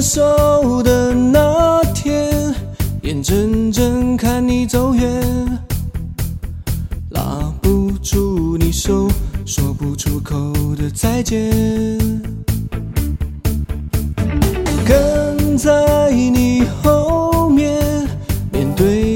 手的那天，眼睁睁看你走远，拉不住你手，说不出口的再见，跟在你后面，面对